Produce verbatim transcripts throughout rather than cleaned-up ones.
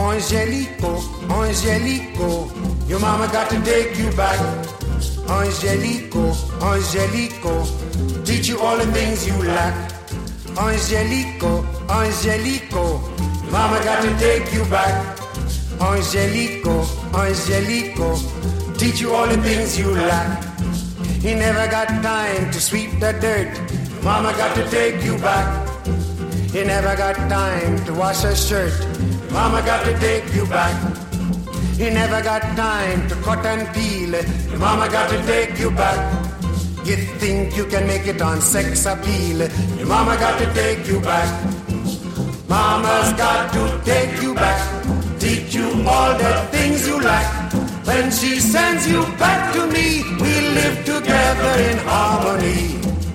Angelico, Angelico, your mama got to take you back. Angelico, Angelico, teach you all the things you lack. Angelico, Angelico, mama got to take you back. Angelico, Angelico, teach you all the things you lack. He never got time to sweep the dirt, mama got to take you back. He never got time to wash a shirt, mama got to take you back. He never got time to cut and peel, mama got to take you back. You think you can make it on sex appeal, your mama got to take you back. Mama's got to take you back, teach you all the things you lack. When she sends you back to me, we live together in harmony.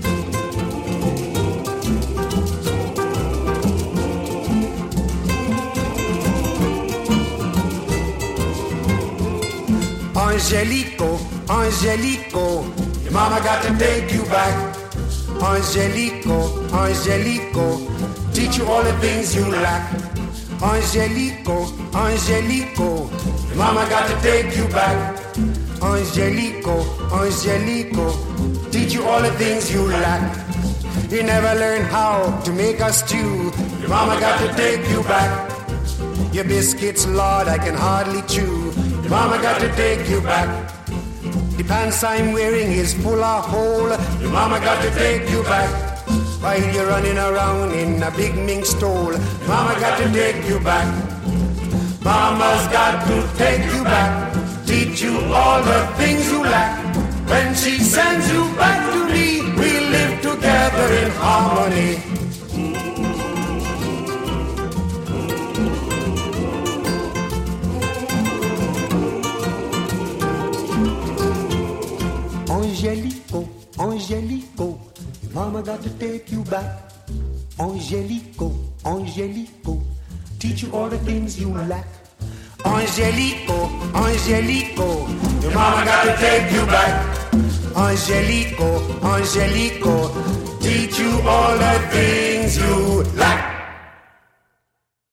Angelico, Angelico, your mama got to take you back. Angelico, Angelico, teach you all the things you lack. Angelico, Angelico, your mama got to take you back. Angelico, Angelico, teach you all the things you lack. You never learn how to make a stew, your mama got to take you back. Your biscuits, Lord, I can hardly chew, your mama got to take you back. The pants I'm wearing is full of hole, your mama got to take you back. While you're running around in a big mink stole, mama got to take you back. Mama's got to take you back, teach you all the things you lack. When she sends you back to me, we live together in harmony. Angelico, Angelico, mama got to take you back. Angelico, Angelico, teach you all the things you lack. Angelico, Angelico, your mama got to take you back. Angelico, Angelico, teach you all the things you lack.